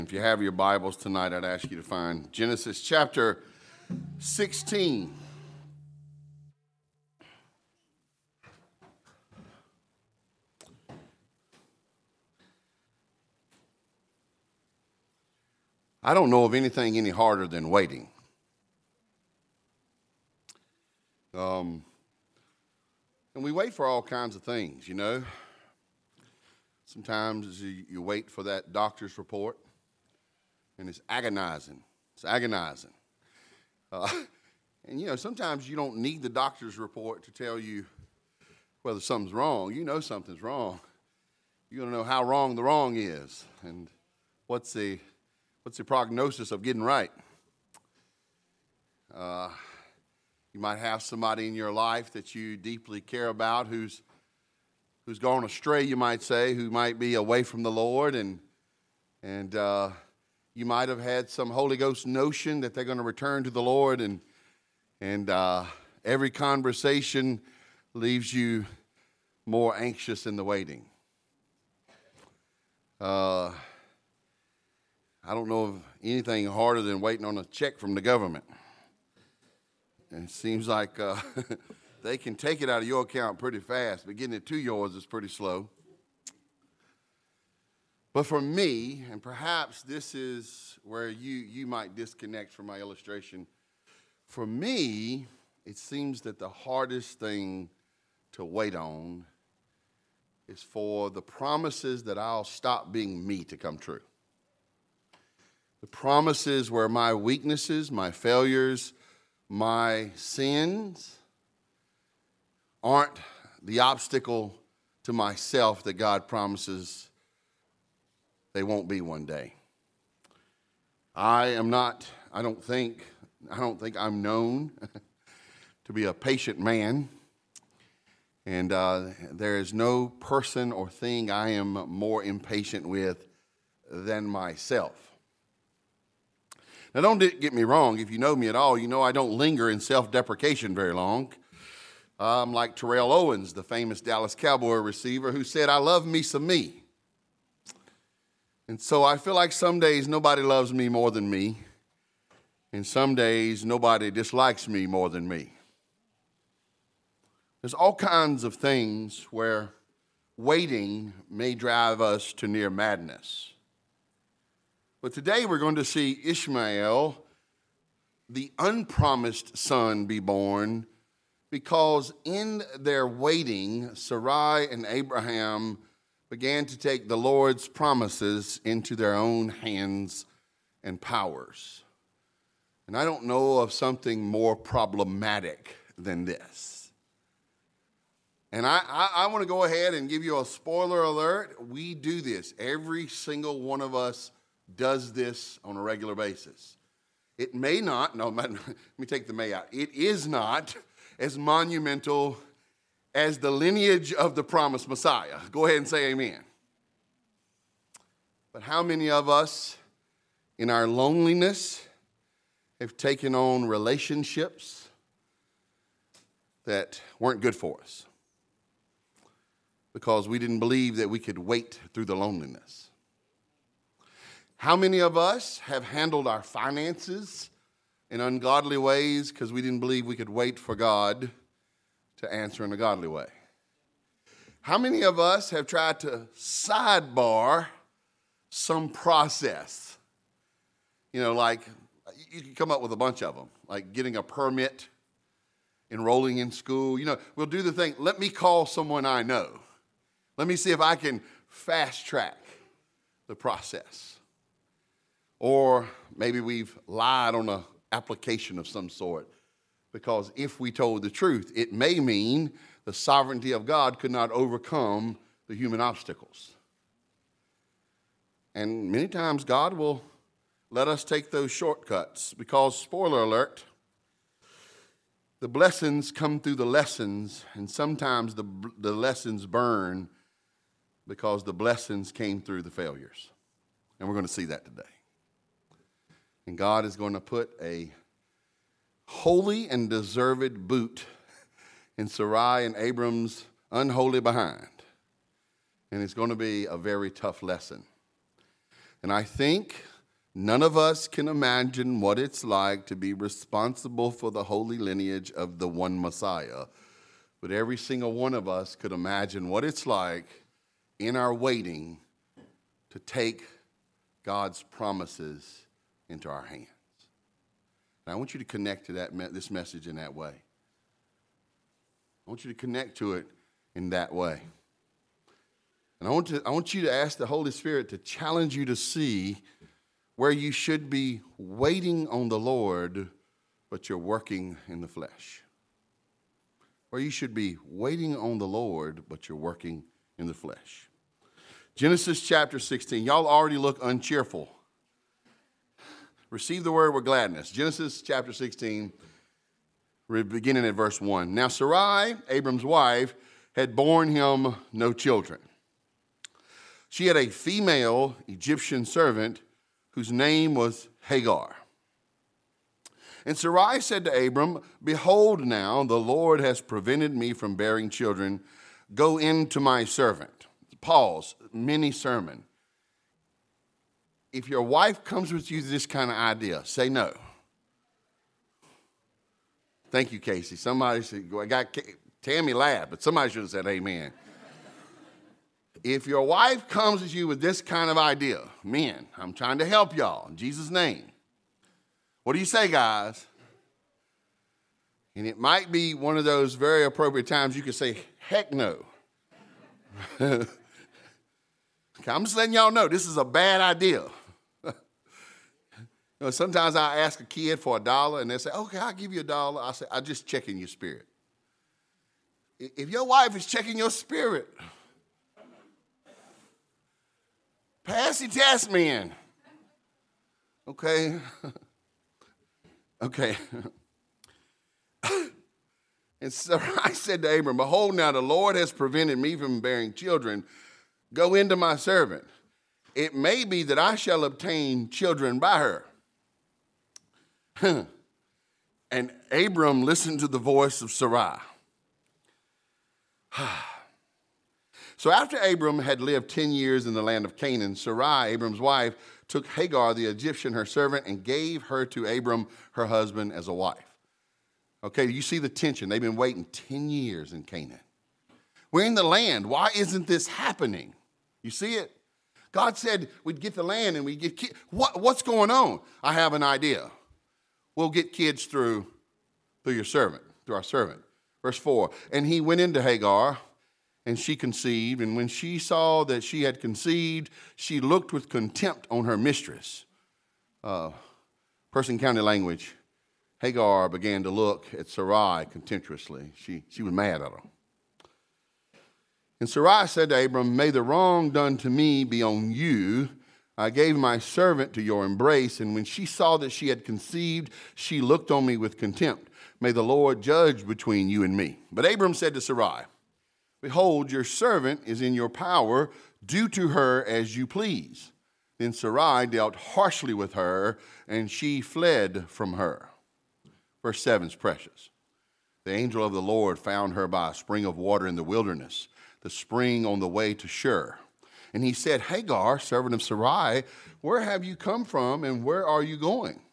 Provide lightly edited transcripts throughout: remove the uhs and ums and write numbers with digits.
If you have your Bibles tonight, I'd ask you to find Genesis chapter 16. I don't know of anything any harder than waiting. And we wait for all kinds of things, you know. Sometimes you wait for that doctor's report, and it's agonizing. It's agonizing. And, you know, sometimes you don't need the doctor's report to tell you whether something's wrong. You know something's wrong. You want to know how wrong the wrong is and what's the prognosis of getting right. You might have somebody in your life that you deeply care about who's gone astray, you might say, who might be away from the Lord, and you might have had some Holy Ghost notion that they're going to return to the Lord, and every conversation leaves you more anxious in the waiting. I don't know of anything harder than waiting on a check from the government. And it seems like they can take it out of your account pretty fast, but getting it to yours is pretty slow. But for me, and perhaps this is where you might disconnect from my illustration, for me, it seems that the hardest thing to wait on is for the promises that I'll stop being me to come true. The promises where my weaknesses, my failures, my sins aren't the obstacle to myself that God promises they won't be one day. I don't think I'm known to be a patient man. And there is no person or thing I am more impatient with than myself. Now, don't get me wrong. If you know me at all, you know I don't linger in self-deprecation very long. I'm like Terrell Owens, the famous Dallas Cowboy receiver, who said, "I love me some me." And so I feel like some days nobody loves me more than me, and some days nobody dislikes me more than me. There's all kinds of things where waiting may drive us to near madness. But today we're going to see Ishmael, the unpromised son, be born, because in their waiting, Sarai and Abraham began to take the Lord's promises into their own hands and powers. And I don't know of something more problematic than this. And I want to go ahead and give you a spoiler alert. We do this. Every single one of us does this on a regular basis. It may not, let me take the may out. It is not as monumental as the lineage of the promised Messiah. Go ahead and say amen. But how many of us in our loneliness have taken on relationships that weren't good for us because we didn't believe that we could wait through the loneliness? How many of us have handled our finances in ungodly ways because we didn't believe we could wait for God to answer in a godly way? How many of us have tried to sidebar some process? You know, like you can come up with a bunch of them, like getting a permit, enrolling in school. You know, we'll do the thing, let me call someone I know. Let me see if I can fast track the process. Or maybe we've lied on an application of some sort, because if we told the truth, it may mean the sovereignty of God could not overcome the human obstacles. And many times God will let us take those shortcuts because, spoiler alert, the blessings come through the lessons, and sometimes the lessons burn because the blessings came through the failures. And we're going to see that today. And God is going to put a holy and deserved boot in Sarai and Abram's unholy behind. And it's going to be a very tough lesson. And I think None of us can imagine what it's like to be responsible for the holy lineage of the one Messiah. But every single one of us could imagine what it's like in our waiting to take God's promises into our hands. And I want you to connect to this message in that way. I want you to connect to it in that way. And I want you to ask the Holy Spirit to challenge you to see where you should be waiting on the Lord, but you're working in the flesh. Where you should be waiting on the Lord, but you're working in the flesh. Genesis chapter 16. Y'all already look uncheerful. Receive the word with gladness. Genesis chapter 16, beginning at verse 1. Now Sarai, Abram's wife, had borne him no children. She had a female Egyptian servant whose name was Hagar. And Sarai said to Abram, "Behold now, the Lord has prevented me from bearing children. Go in to my servant." Pause, mini sermon. If your wife comes with you this kind of idea, say no. Thank you, Casey. Somebody said, Tammy laughed, but somebody should have said amen. If your wife comes at you with this kind of idea, men, I'm trying to help y'all in Jesus' name. What do you say, guys? And it might be one of those very appropriate times you can say, heck no. I'm just letting y'all know this is a bad idea. Sometimes I ask a kid for $1 and they say, okay, I'll give you $1. I say, I'm just checking your spirit. If your wife is checking your spirit, pass the test, man. Okay. Okay. And so I said to Abram, "Behold, now the Lord has prevented me from bearing children. Go into my servant. It may be that I shall obtain children by her." And Abram listened to the voice of Sarai. So after Abram had lived 10 years in the land of Canaan, Sarai, Abram's wife, took Hagar, the Egyptian, her servant, and gave her to Abram, her husband, as a wife. Okay, you see the tension. They've been waiting 10 years in Canaan. We're in the land. Why isn't this happening? You see it? God said we'd get the land and we'd get kids. What's going on? I have an idea. We'll get kids through your servant, through our servant. Verse 4, and he went into Hagar, and she conceived, and when she saw that she had conceived, she looked with contempt on her mistress. Person County language, Hagar began to look at Sarai contemptuously. She was mad at her. And Sarai said to Abram, "May the wrong done to me be on you. I gave my servant to your embrace, and when she saw that she had conceived, she looked on me with contempt. May the Lord judge between you and me." But Abram said to Sarai, "Behold, your servant is in your power. Do to her as you please." Then Sarai dealt harshly with her, and she fled from her. Verse 7 is precious. The angel of the Lord found her by a spring of water in the wilderness, the spring on the way to Shur. And he said, "Hagar, servant of Sarai, where have you come from and where are you going?"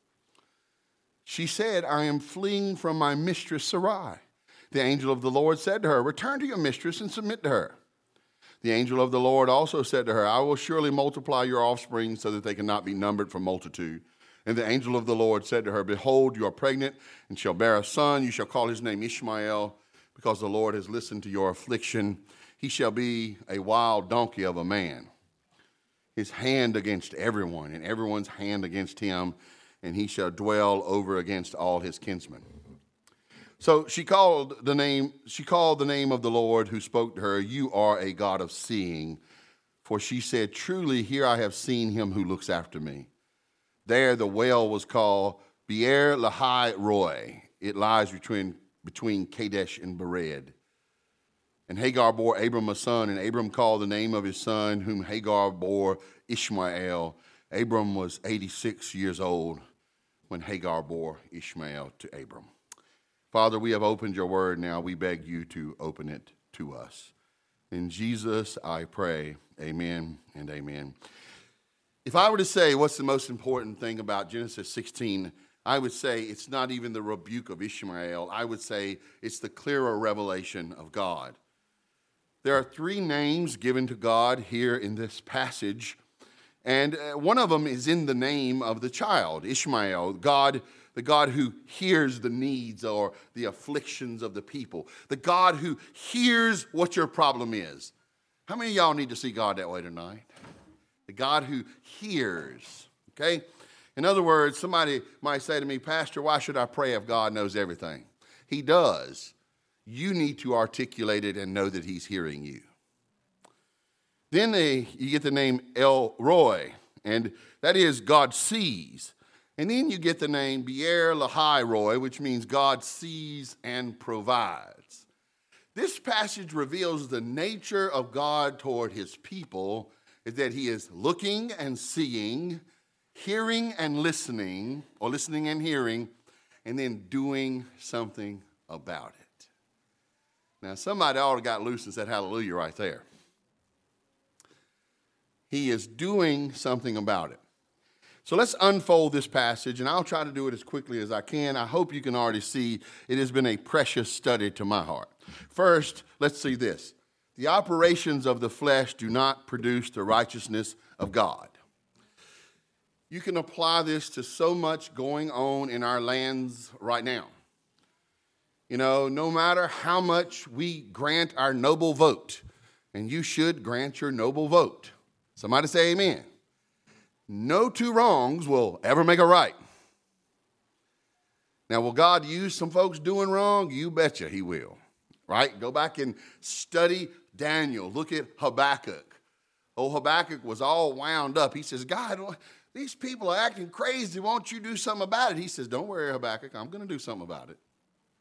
She said, "I am fleeing from my mistress Sarai." The angel of the Lord said to her, "Return to your mistress and submit to her." The angel of the Lord also said to her, "I will surely multiply your offspring so that they cannot be numbered for multitude." And the angel of the Lord said to her, "Behold, you are pregnant and shall bear a son. You shall call his name Ishmael, because the Lord has listened to your affliction. He shall be a wild donkey of a man, his hand against everyone, and everyone's hand against him, and he shall dwell over against all his kinsmen." So she called the name of the Lord who spoke to her, "You are a God of seeing." For she said, "Truly here I have seen him who looks after me." There the well was called Beer Lahai Roi. It lies between Kadesh and Bered. And Hagar bore Abram a son, and Abram called the name of his son, whom Hagar bore, Ishmael. Abram was 86 years old when Hagar bore Ishmael to Abram. Father, we have opened your word now. We beg you to open it to us. In Jesus I pray, amen and amen. If I were to say what's the most important thing about Genesis 16, I would say it's not even the rebuke of Ishmael. I would say it's the clearer revelation of God. There are three names given to God here in this passage, and one of them is in the name of the child, Ishmael, God, the God who hears the needs or the afflictions of the people, the God who hears what your problem is. How many of y'all need to see God that way tonight? The God who hears, okay? In other words, somebody might say to me, Pastor, why should I pray if God knows everything? He does. You need to articulate it and know that he's hearing you. Then you get the name El Roi, and that is God sees. And then you get the name Be'er Lahai Roi, which means God sees and provides. This passage reveals the nature of God toward his people, is that he is looking and seeing, hearing and listening, or listening and hearing, and then doing something about it. Now, somebody ought to got loose and said hallelujah right there. He is doing something about it. So let's unfold this passage, and I'll try to do it as quickly as I can. I hope you can already see it has been a precious study to my heart. First, let's see this. The operations of the flesh do not produce the righteousness of God. You can apply this to so much going on in our lands right now. You know, no matter how much we grant our noble vote, and you should grant your noble vote. Somebody say amen. No two wrongs will ever make a right. Now, will God use some folks doing wrong? You betcha he will, right? Go back and study Daniel. Look at Habakkuk. Oh, Habakkuk was all wound up. He says, God, these people are acting crazy. Won't you do something about it? He says, don't worry, Habakkuk. I'm going to do something about it.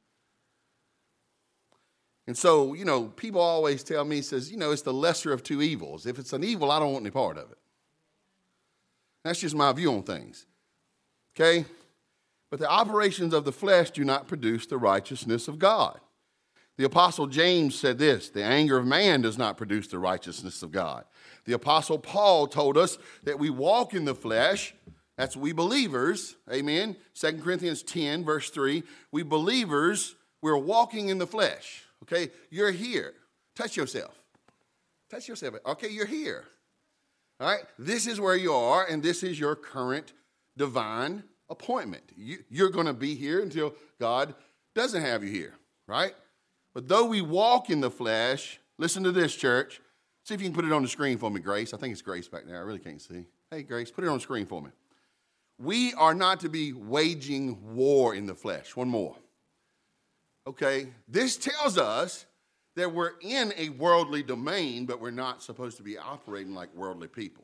And so, you know, people always tell me, says, you know, it's the lesser of two evils. If it's an evil, I don't want any part of it. That's just my view on things. Okay? But the operations of the flesh do not produce the righteousness of God. The Apostle James said this, the anger of man does not produce the righteousness of God. The Apostle Paul told us that we walk in the flesh. That's we believers. Amen. 2 Corinthians 10, verse 3. We believers, we're walking in the flesh. Okay? You're here. Touch yourself. Touch yourself. Okay, you're here. All right? This is where you are, and this is your current divine appointment. You're going to be here until God doesn't have you here. Right? But though we walk in the flesh, listen to this, church. See if you can put it on the screen for me, Grace. I think it's Grace back there. I really can't see. Hey, Grace, put it on the screen for me. We are not to be waging war in the flesh. One more. Okay, this tells us that we're in a worldly domain, but we're not supposed to be operating like worldly people.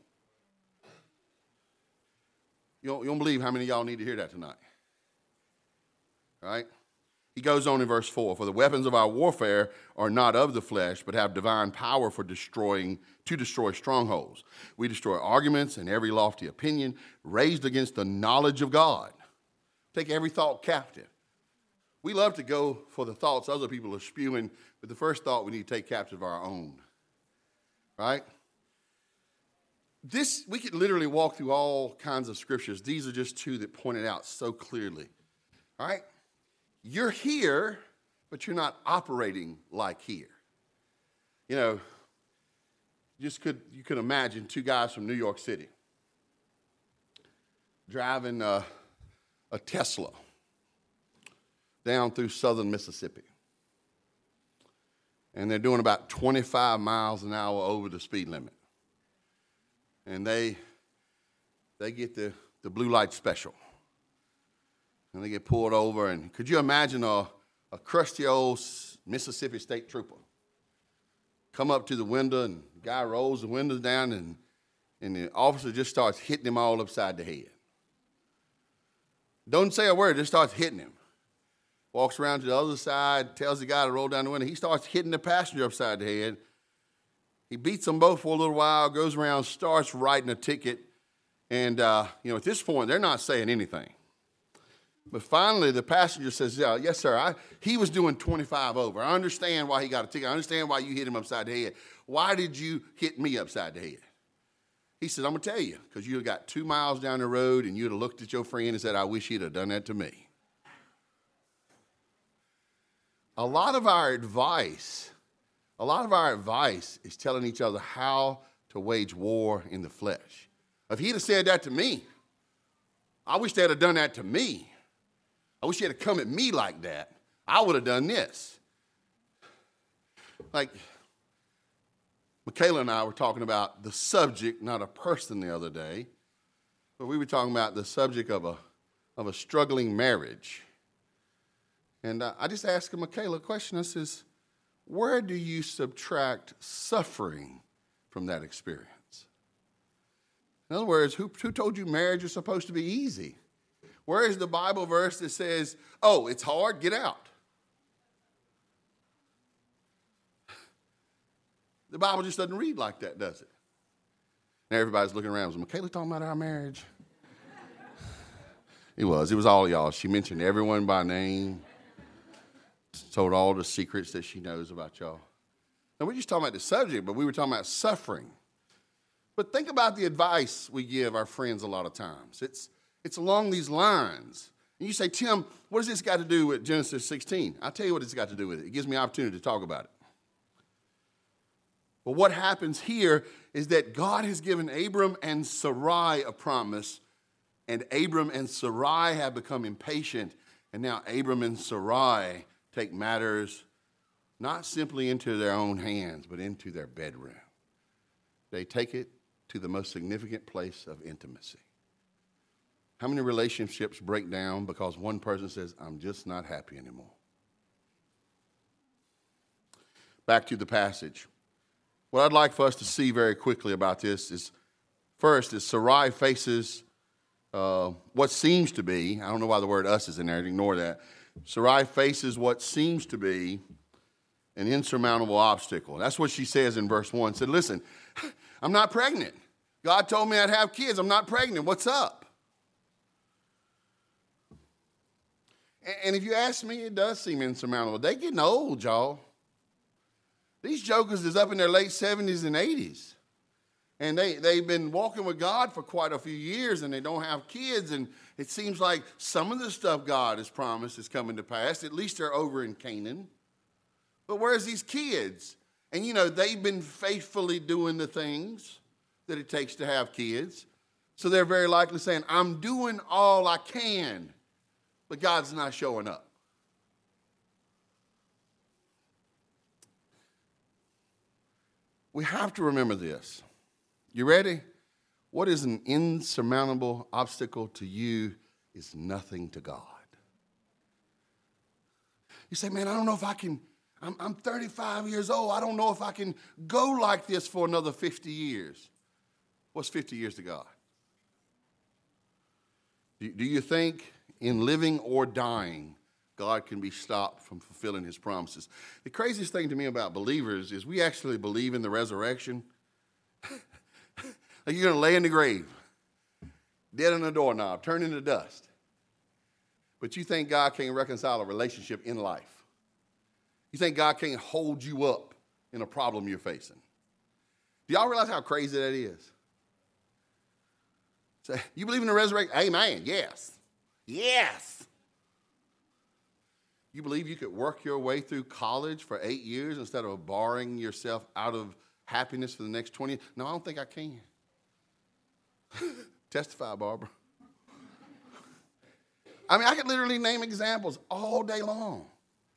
You don't believe how many of y'all need to hear that tonight. All right? He goes on in verse 4, for the weapons of our warfare are not of the flesh, but have divine power to destroy strongholds. We destroy arguments and every lofty opinion raised against the knowledge of God. Take every thought captive. We love to go for the thoughts other people are spewing, but the first thought we need to take captive our own. Right? We could literally walk through all kinds of scriptures. These are just two that point it out so clearly. All right? You're here, but you're not operating like here. You know, you could imagine two guys from New York City driving a Tesla down through southern Mississippi. And they're doing about 25 miles an hour over the speed limit. And they get the blue light special. And they get pulled over. And could you imagine a crusty old Mississippi State Trooper come up to the window, and the guy rolls the windows down, and the officer just starts hitting him all upside the head. Don't say a word, just starts hitting him. Walks around to the other side, tells the guy to roll down the window. He starts hitting the passenger upside the head. He beats them both for a little while, goes around, starts writing a ticket. And, at this point, they're not saying anything. But finally, the passenger says, yes, sir, he was doing 25 over. I understand why he got a ticket. I understand why you hit him upside the head. Why did you hit me upside the head? He said, I'm going to tell you, because you got 2 miles down the road and you'd have looked at your friend and said, I wish he'd have done that to me. A lot of our advice is telling each other how to wage war in the flesh. If he'd have said that to me, I wish they'd have done that to me. I wish he'd have come at me like that. I would have done this. Like, Michaela and I were talking about the subject, not a person, the other day, but we were talking about the subject of a struggling marriage. And I just asked Michaela a question. I says, where do you subtract suffering from that experience? In other words, who told you marriage is supposed to be easy? Where is the Bible verse that says, oh, it's hard, get out? The Bible just doesn't read like that, does it? Now everybody's looking around. Was Michaela talking about our marriage? It was all y'all. She mentioned everyone by name, told all the secrets that she knows about y'all. Now we're just talking about the subject, but we were talking about suffering. But think about the advice we give our friends a lot of times. It's along these lines. And you say, Tim, what does this got to do with Genesis 16? I'll tell you what it's got to do with it. It gives me an opportunity to talk about it. But what happens here is that God has given Abram and Sarai a promise, and Abram and Sarai have become impatient, and now Abram and Sarai take matters not simply into their own hands, but into their bedroom. They take it to the most significant place of intimacy. How many relationships break down because one person says, I'm just not happy anymore? Back to the passage. What I'd like for us to see very quickly about this is, first, is Sarai faces what seems to be, I don't know why the word us is in there, ignore that. Sarai faces what seems to be an insurmountable obstacle. That's what she says in verse 1. Said, listen, I'm not pregnant. God told me I'd have kids. I'm not pregnant. What's up? And if you ask me, it does seem insurmountable. They getting old, y'all. These jokers is up in their late 70s and 80s. And they've been walking with God for quite a few years, and they don't have kids. And it seems like some of the stuff God has promised is coming to pass. At least they're over in Canaan. But where's these kids? And, they've been faithfully doing the things that it takes to have kids. So they're very likely saying, I'm doing all I can, but God's not showing up. We have to remember this. You ready? What is an insurmountable obstacle to you is nothing to God. You say, man, I don't know if I can, I'm 35 years old. I don't know if I can go like this for another 50 years. What's 50 years to God? Do you think in living or dying, God can be stopped from fulfilling his promises? The craziest thing to me about believers is we actually believe in the resurrection. Like you're going to lay in the grave, dead on a doorknob, turn into dust. But you think God can't reconcile a relationship in life. You think God can't hold you up in a problem you're facing. Do y'all realize how crazy that is? Say, you believe in the resurrection? Amen. Yes. Yes. You believe you could work your way through college for 8 years instead of barring yourself out of happiness for the next 20 years? No, I don't think I can. Testify, Barbara. I mean, I could literally name examples all day long.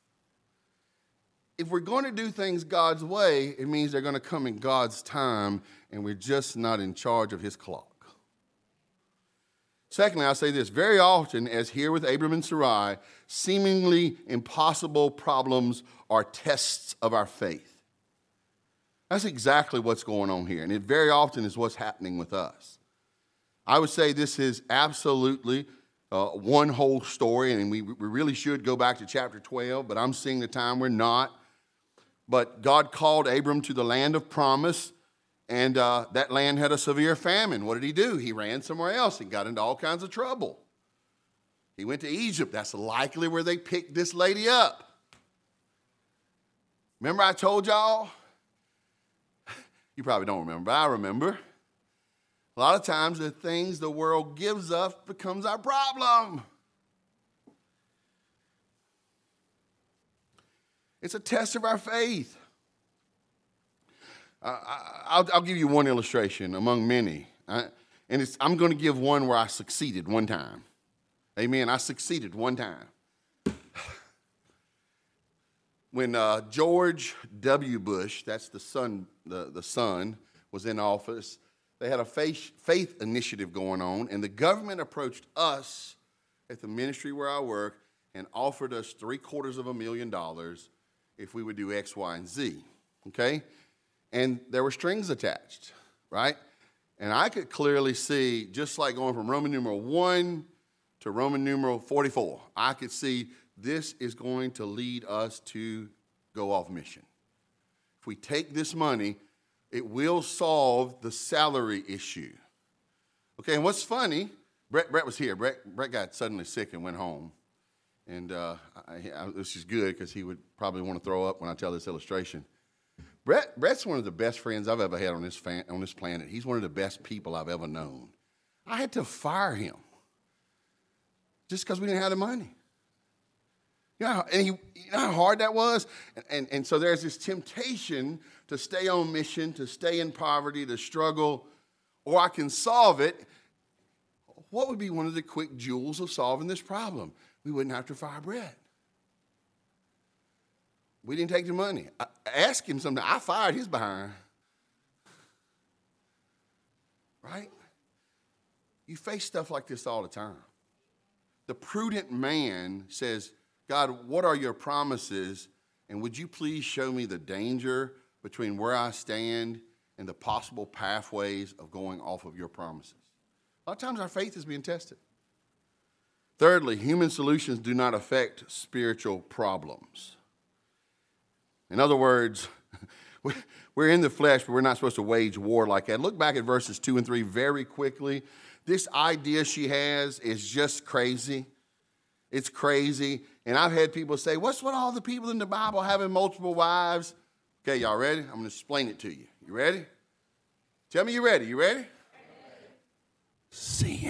If we're going to do things God's way, it means they're going to come in God's time, and we're just not in charge of his clock. Secondly, I'll say this. Very often, as here with Abram and Sarai, seemingly impossible problems are tests of our faith. That's exactly what's going on here, and it very often is what's happening with us. I would say this is absolutely one whole story, and we really should go back to chapter 12, but I'm seeing the time we're not. But God called Abram to the land of promise, and that land had a severe famine. What did he do? He ran somewhere else and got into all kinds of trouble. He went to Egypt. That's likely where they picked this lady up. Remember I told y'all? You probably don't remember, but I remember. A lot of times the things the world gives us becomes our problem. It's a test of our faith. I'll give you one illustration among many. I'm going to give one where I succeeded one time. Amen. I succeeded one time. When George W. Bush, that's the son, was in office, they had a faith initiative going on, and the government approached us at the ministry where I work and offered us $750,000 if we would do X, Y, and Z, okay? And there were strings attached, right? And I could clearly see, just like going from Roman numeral 1 to Roman numeral 44, I could see this is going to lead us to go off mission. If we take this money, it will solve the salary issue. Okay, and what's funny, Brett was here. Brett got suddenly sick and went home. And this is good because he would probably want to throw up when I tell this illustration. Brett's one of the best friends I've ever had on this planet. He's one of the best people I've ever known. I had to fire him just because we didn't have the money. You know how hard that was? And so there's this temptation to stay on mission, to stay in poverty, to struggle, or I can solve it. What would be one of the quick jewels of solving this problem? We wouldn't have to fire Brett. We didn't take the money. I asked him something. I fired his behind. Right? You face stuff like this all the time. The prudent man says, God, what are your promises? And would you please show me the danger between where I stand and the possible pathways of going off of your promises? A lot of times our faith is being tested. Thirdly, human solutions do not affect spiritual problems. In other words, we're in the flesh, but we're not supposed to wage war like that. Look back at verses 2 and 3 very quickly. This idea she has is just crazy. It's crazy. And I've had people say, what's with all the people in the Bible having multiple wives? Okay, y'all ready? I'm going to explain it to you. You ready? Tell me you're ready. You ready? Sin.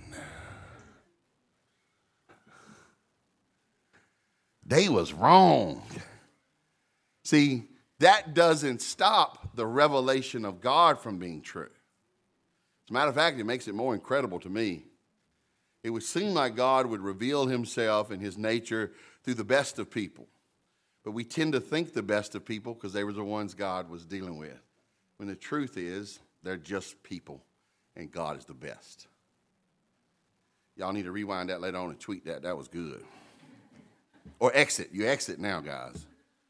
They was wrong. See, that doesn't stop the revelation of God from being true. As a matter of fact, it makes it more incredible to me. It would seem like God would reveal himself and his nature through the best of people. But we tend to think the best of people because they were the ones God was dealing with. When the truth is, they're just people, and God is the best. Y'all need to rewind that later on and tweet that. That was good. Or exit. You exit now, guys.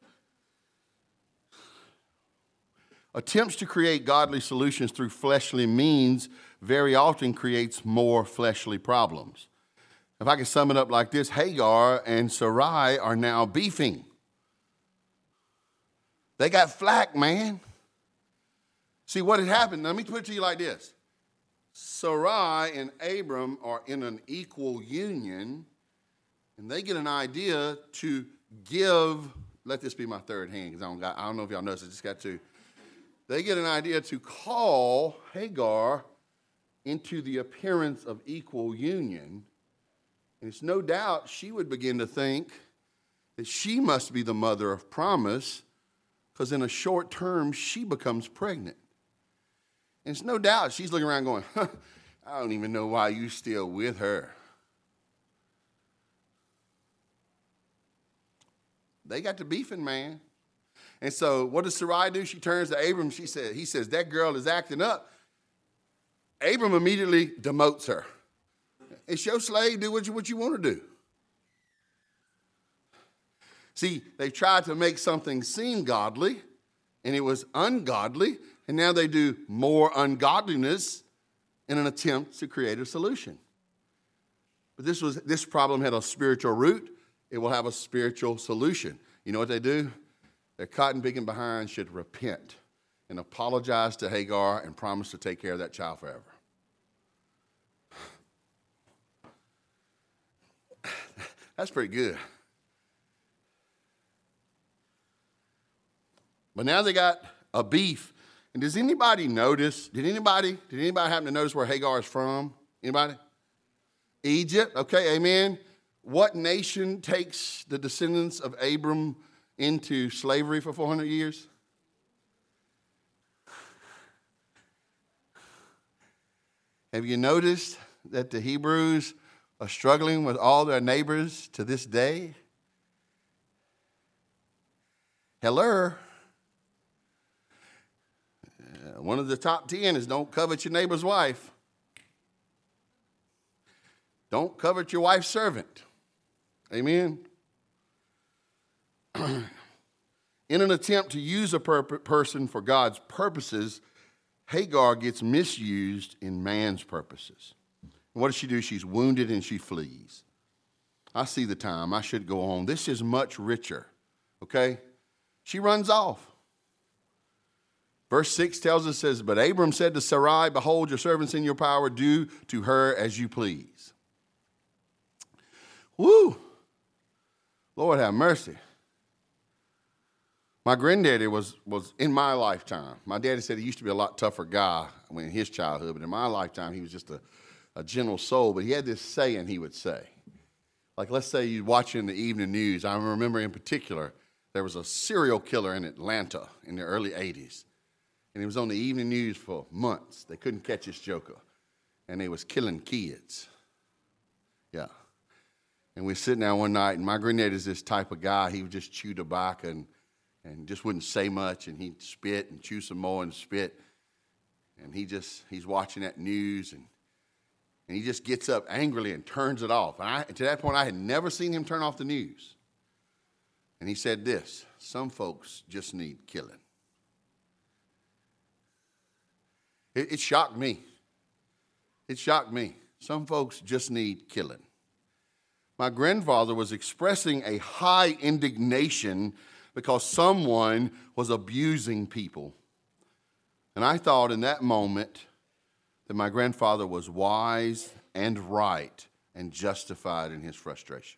Attempts to create godly solutions through fleshly means very often creates more fleshly problems. If I could sum it up like this, Hagar and Sarai are now beefing. They got flack, man. See what had happened? Let me put it to you like this. Sarai and Abram are in an equal union, and they get an idea to give, let this be my third hand, because I don't know if y'all noticed, I just got two. They get an idea to call Hagar into the appearance of equal union. And it's no doubt she would begin to think that she must be the mother of promise, because in a short term, she becomes pregnant. And it's no doubt she's looking around going, I don't even know why you're still with her. They got the beefing, man. And so what does Sarai do? She turns to Abram. He says, that girl is acting up. Abram immediately demotes her. It's your slave. Do what you want to do. See, they tried to make something seem godly, and it was ungodly. And now they do more ungodliness in an attempt to create a solution. But this problem had a spiritual root. It will have a spiritual solution. You know what they do? Their cotton picking behind should repent and apologize to Hagar and promise to take care of that child forever. That's pretty good. But now they got a beef, And does anybody notice, did anybody happen to notice where Hagar is from? Anybody? Egypt, okay, amen. What nation takes the descendants of Abram into slavery for 400 years? Have you noticed that the Hebrews are struggling with all their neighbors to this day? Hello. One of the top 10 is don't covet your neighbor's wife. Don't covet your wife's servant. Amen. In an attempt to use a person for God's purposes, Hagar gets misused in man's purposes. And what does she do? She's wounded and she flees. I see the time. I should go on. This is much richer. Okay? She runs off. Verse 6 tells us, says, but Abram said to Sarai, behold, your servant's in your power. Do to her as you please. Woo! Lord have mercy. My granddaddy was in my lifetime. My daddy said he used to be a lot tougher guy in his childhood, but in my lifetime, he was just a gentle soul. But he had this saying he would say. Like, let's say you're watching the evening news. I remember in particular, there was a serial killer in Atlanta in the early 80s. And he was on the evening news for months. They couldn't catch this joker. And they was killing kids. Yeah. And we were sitting there one night, and my granddad is this type of guy. He would just chew tobacco and just wouldn't say much, and he'd spit and chew some more and spit. And he's watching that news, and he just gets up angrily and turns it off. And to that point, I had never seen him turn off the news. And he said this, some folks just need killing. It shocked me. It shocked me. Some folks just need killing. My grandfather was expressing a high indignation because someone was abusing people. And I thought in that moment that my grandfather was wise and right and justified in his frustration.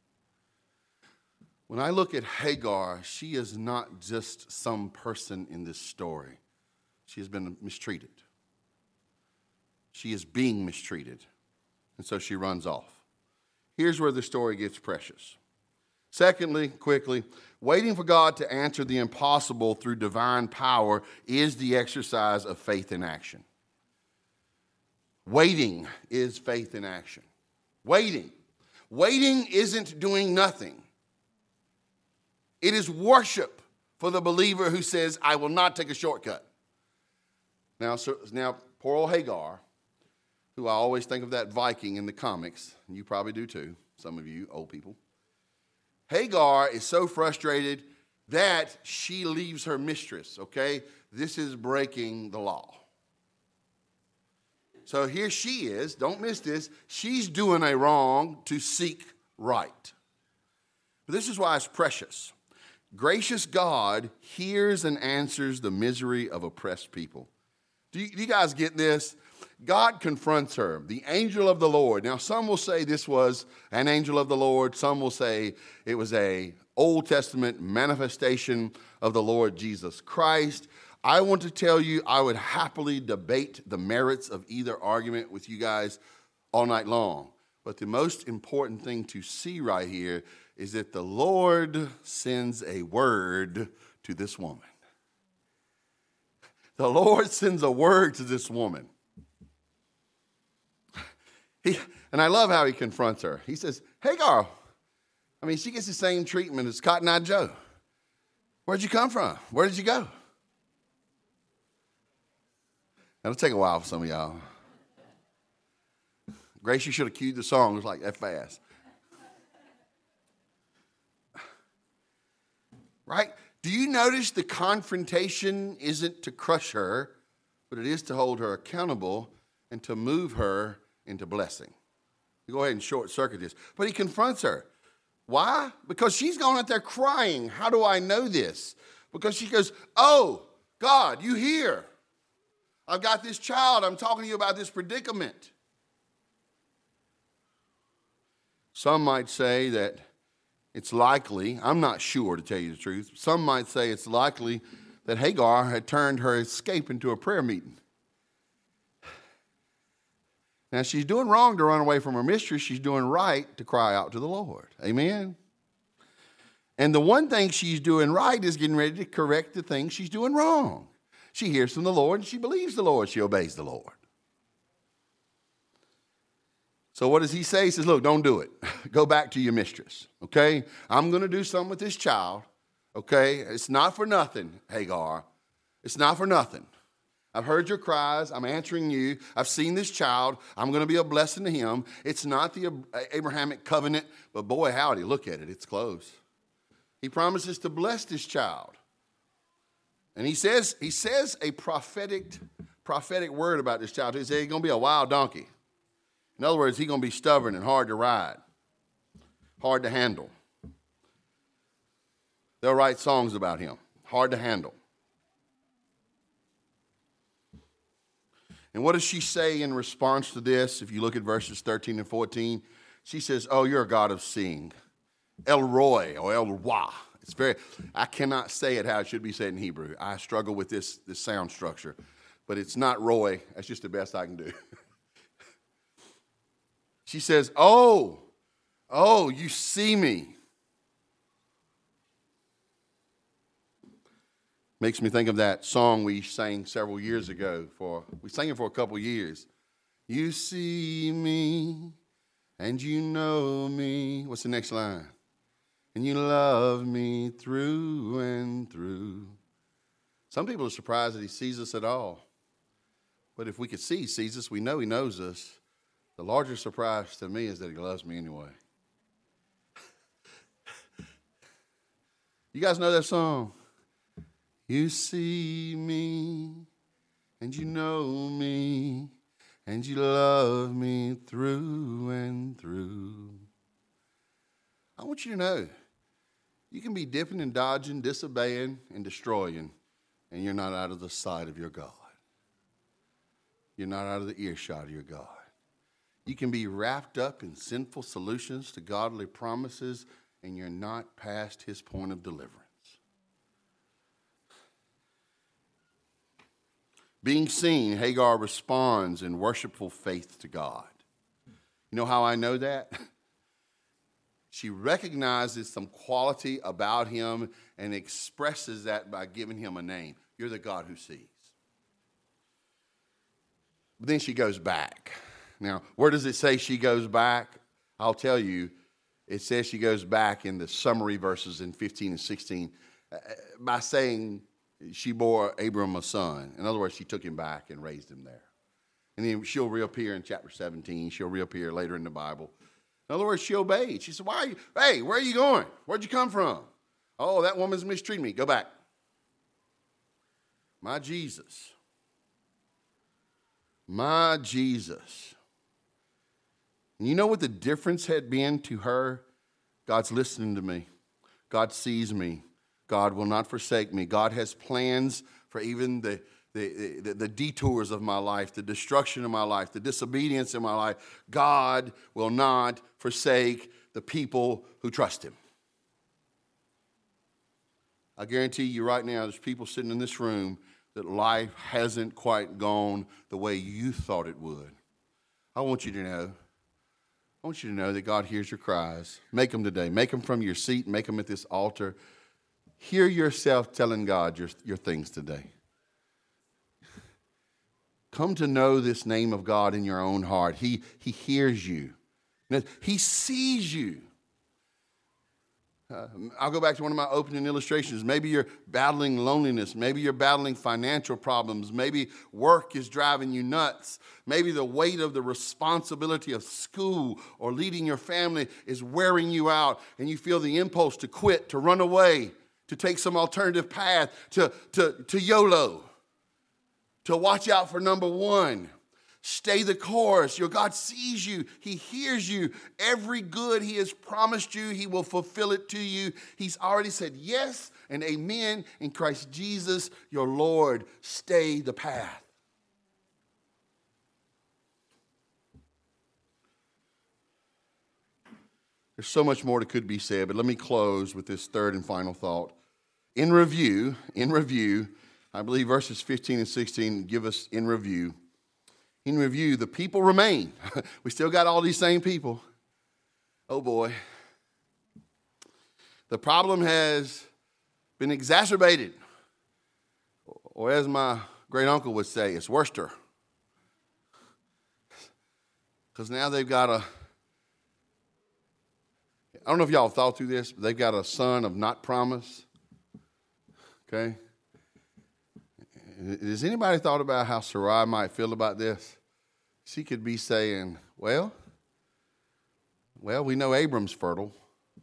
When I look at Hagar, she is not just some person in this story. She has been mistreated. She is being mistreated. And so she runs off. Here's where the story gets precious. Secondly, quickly, waiting for God to answer the impossible through divine power is the exercise of faith in action. Waiting is faith in action. Waiting. Waiting isn't doing nothing. It is worship for the believer who says, I will not take a shortcut. Now, poor old Hagar, who I always think of that Viking in the comics, and you probably do too, some of you old people. Hagar is so frustrated that she leaves her mistress, okay? This is breaking the law. So here she is, don't miss this, she's doing a wrong to seek right. But this is why it's precious. Gracious God hears and answers the misery of oppressed people. Do you guys get this? God confronts her, the angel of the Lord. Now, some will say this was an angel of the Lord. Some will say it was an Old Testament manifestation of the Lord Jesus Christ. I want to tell you, I would happily debate the merits of either argument with you guys all night long. But the most important thing to see right here is that the Lord sends a word to this woman. The Lord sends a word to this woman. And I love how he confronts her. He says, Hagar, she gets the same treatment as Cotton Eye Joe. Where'd you come from? Where did you go? That'll take a while for some of y'all. Grace, you should have cued the song. It was like that fast. Right? Do you notice the confrontation isn't to crush her, but it is to hold her accountable and to move her into blessing? You go ahead and short circuit this. But he confronts her. Why? Because she's going out there crying. How do I know this? Because she goes, oh, God, you hear. I've got this child. I'm talking to you about this predicament. Some might say that it's likely, I'm not sure to tell you the truth, some might say it's likely that Hagar had turned her escape into a prayer meeting. Now, she's doing wrong to run away from her mistress. She's doing right to cry out to the Lord. Amen? And the one thing she's doing right is getting ready to correct the thing she's doing wrong. She hears from the Lord, and she believes the Lord. She obeys the Lord. So what does he say? He says, look, don't do it. Go back to your mistress, okay? I'm going to do something with this child, okay? It's not for nothing, Hagar. It's not for nothing. I've heard your cries. I'm answering you. I've seen this child. I'm going to be a blessing to him. It's not the Abrahamic covenant, but boy, howdy, look at it. It's close. He promises to bless this child. And he says a prophetic word about this child. He says he's going to be a wild donkey. In other words, he's going to be stubborn and hard to ride, hard to handle. They'll write songs about him, hard to handle. And what does she say in response to this? If you look at verses 13 and 14, she says, oh, you're a God of seeing. El Roi or El Roi. I cannot say it how it should be said in Hebrew. I struggle with this sound structure. But it's not Roy. That's just the best I can do. She says, oh, you see me. Makes me think of that song we sang several years ago. We sang it for a couple years. You see me and you know me. What's the next line? And you love me through and through. Some people are surprised that he sees us at all. But if we could see he sees us, we know he knows us. The larger surprise to me is that he loves me anyway. You guys know that song? You see me, and you know me, and you love me through and through. I want you to know, you can be dipping and dodging, disobeying, and destroying, and you're not out of the sight of your God. You're not out of the earshot of your God. You can be wrapped up in sinful solutions to godly promises, and you're not past his point of deliverance. Being seen, Hagar responds in worshipful faith to God. You know how I know that? She recognizes some quality about him and expresses that by giving him a name. You're the God who sees. But then she goes back. Now, where does it say she goes back? I'll tell you. It says she goes back in the summary verses in 15 and 16 by saying she bore Abram a son. In other words, she took him back and raised him there. And then she'll reappear in chapter 17. She'll reappear later in the Bible. In other words, she obeyed. She said, where are you going? Where'd you come from? Oh, that woman's mistreating me. Go back. My Jesus. My Jesus. And you know what the difference had been to her? God's listening to me. God sees me. God will not forsake me. God has plans for even the detours of my life, the destruction of my life, the disobedience in my life. God will not forsake the people who trust him. I guarantee you right now, there's people sitting in this room that life hasn't quite gone the way you thought it would. I want you to know that God hears your cries. Make them today. Make them from your seat. Make them at this altar. Hear yourself telling God your things today. Come to know this name of God in your own heart. He hears you. He sees you. I'll go back to one of my opening illustrations. Maybe you're battling loneliness. Maybe you're battling financial problems. Maybe work is driving you nuts. Maybe the weight of the responsibility of school or leading your family is wearing you out, and you feel the impulse to quit, to run away, to take some alternative path, to YOLO, to watch out for number one. Stay the course. Your God sees you. He hears you. Every good he has promised you, he will fulfill it to you. He's already said yes and amen in Christ Jesus, your Lord. Stay the path. There's so much more that could be said, but let me close with this third and final thought. In review, I believe verses 15 and 16 give us in review. In review, the people remain. We still got all these same people. Oh boy. The problem has been exacerbated. Or as my great uncle would say, it's worster. Because now they've got I don't know if y'all thought through this, but they've got a son of not promise. Okay? Has anybody thought about how Sarai might feel about this? She could be saying, well, we know Abram's fertile.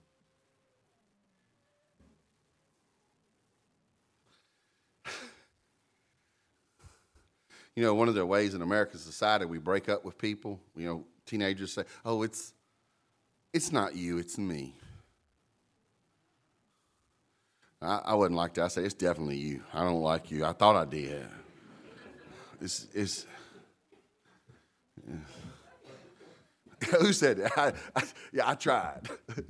You know, one of the ways in American society we break up with people, you know, teenagers say, oh, it's not you, it's me. I wouldn't like that. I say, it's definitely you. I don't like you. I thought I did. It's who said that? I tried.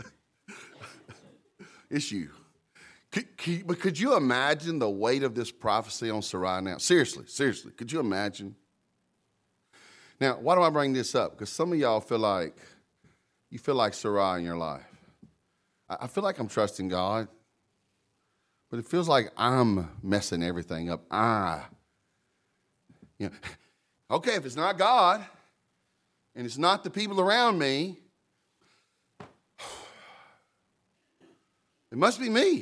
It's you. Could you imagine the weight of this prophecy on Sarai now? Seriously, could you imagine? Now, why do I bring this up? Because some of y'all feel like Sarai in your life. I feel like I'm trusting God, but it feels like I'm messing everything up. Okay, if it's not God, and it's not the people around me, it must be me.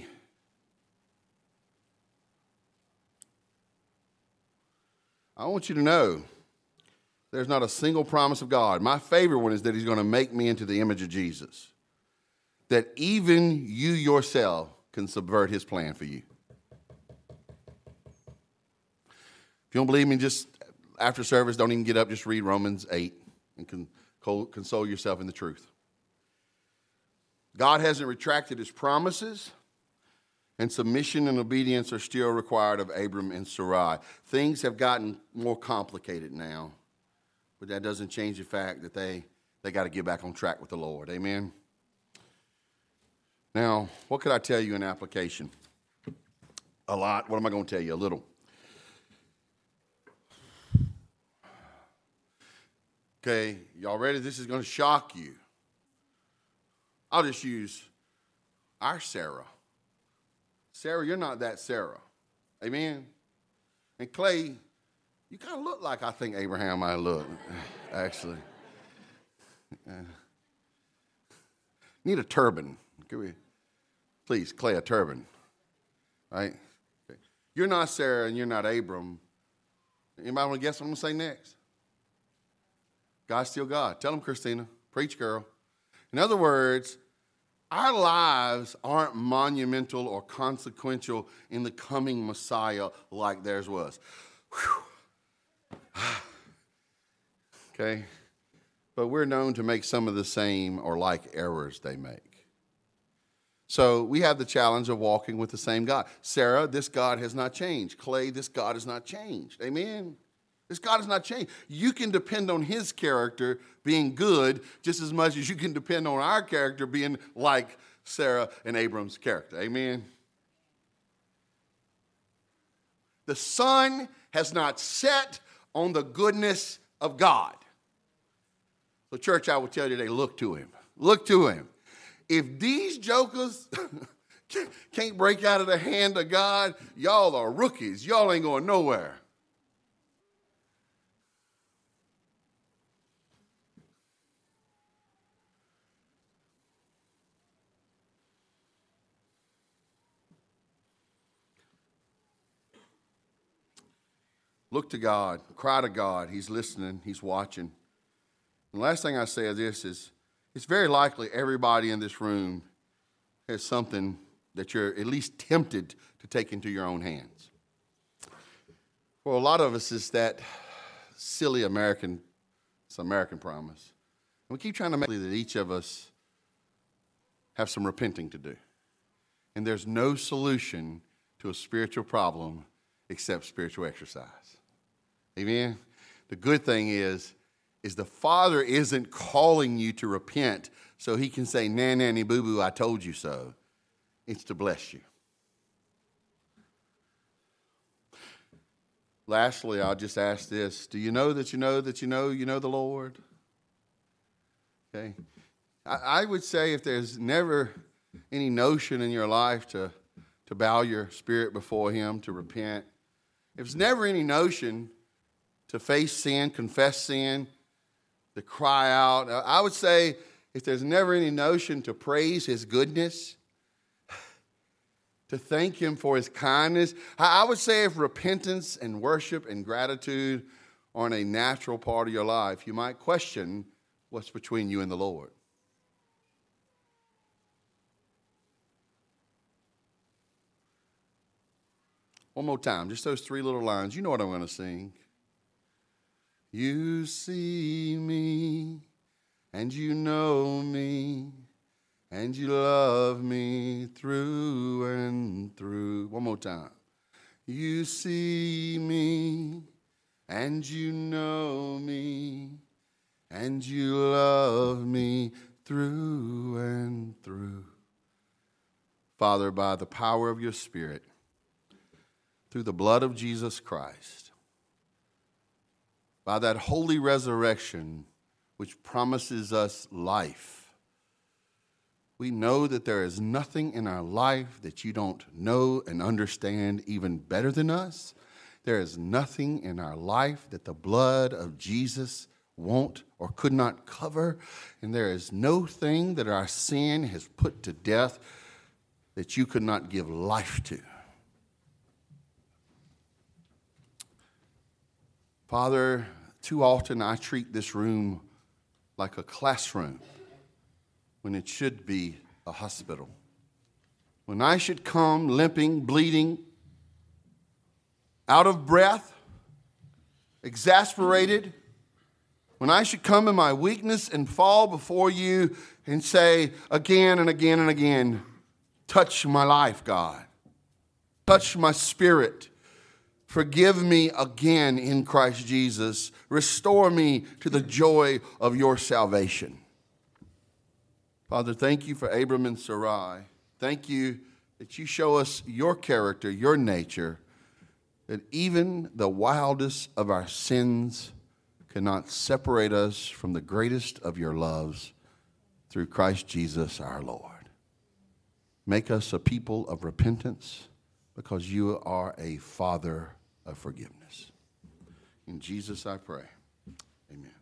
I want you to know there's not a single promise of God. My favorite one is that he's going to make me into the image of Jesus. That even you yourself can subvert his plan for you. If you don't believe me, just after service, don't even get up, just read Romans 8 and console yourself in the truth. God hasn't retracted his promises, and submission and obedience are still required of Abram and Sarai. Things have gotten more complicated now, but that doesn't change the fact that they got to get back on track with the Lord. Amen? Now, what could I tell you in application? A lot. What am I going to tell you? A little. Okay, y'all ready? This is going to shock you. I'll just use our Sarah. Sarah, you're not that Sarah. Amen? And Clay, you kind of look like I think Abraham might look, actually. Need a turban. Can we, please, Clay, a turban. Right? Okay. You're not Sarah and you're not Abram. Anybody want to guess what I'm going to say next? God's still God. Tell them, Christina. Preach, girl. In other words, our lives aren't monumental or consequential in the coming Messiah like theirs was. Okay? But we're known to make some of the same or like errors they make. So we have the challenge of walking with the same God. Sarah, this God has not changed. Clay, this God has not changed. Amen? This God has not changed. You can depend on his character being good just as much as you can depend on our character being like Sarah and Abram's character. Amen? The sun has not set on the goodness of God. So, church, I will tell you today, look to him. Look to him. If these jokers can't break out of the hand of God, y'all are rookies. Y'all ain't going nowhere. Look to God. Cry to God. He's listening. He's watching. And the last thing I say of this is, it's very likely everybody in this room has something that you're at least tempted to take into your own hands. For a lot of us, it's that silly American promise. And we keep trying to make that each of us have some repenting to do. And there's no solution to a spiritual problem except spiritual exercise. Amen? The good thing is the Father isn't calling you to repent so he can say, nanny boo-boo, I told you so. It's to bless you. Lastly, I'll just ask this. Do you know that you know that you know the Lord? Okay. I would say if there's never any notion in your life to bow your spirit before Him, to repent, if there's never any notion to face sin, confess sin, to cry out, I would say if there's never any notion to praise His goodness, to thank Him for His kindness, I would say if repentance and worship and gratitude aren't a natural part of your life, you might question what's between you and the Lord. One more time, just those three little lines. You know what I'm going to sing. You see me, and you know me, and you love me through and through. One more time. You see me, and you know me, and you love me through and through. Father, by the power of your Spirit, through the blood of Jesus Christ, by that holy resurrection which promises us life, we know that there is nothing in our life that you don't know and understand even better than us. There is nothing in our life that the blood of Jesus won't or could not cover. And there is no thing that our sin has put to death that you could not give life to. Father, too often I treat this room like a classroom when it should be a hospital. When I should come limping, bleeding, out of breath, exasperated, when I should come in my weakness and fall before you and say again and again and again, touch my life, God. Touch my spirit. Forgive me again in Christ Jesus. Restore me to the joy of your salvation. Father, thank you for Abram and Sarai. Thank you that you show us your character, your nature, that even the wildest of our sins cannot separate us from the greatest of your loves through Christ Jesus our Lord. Make us a people of repentance because you are a Father of forgiveness. In Jesus I pray. Amen.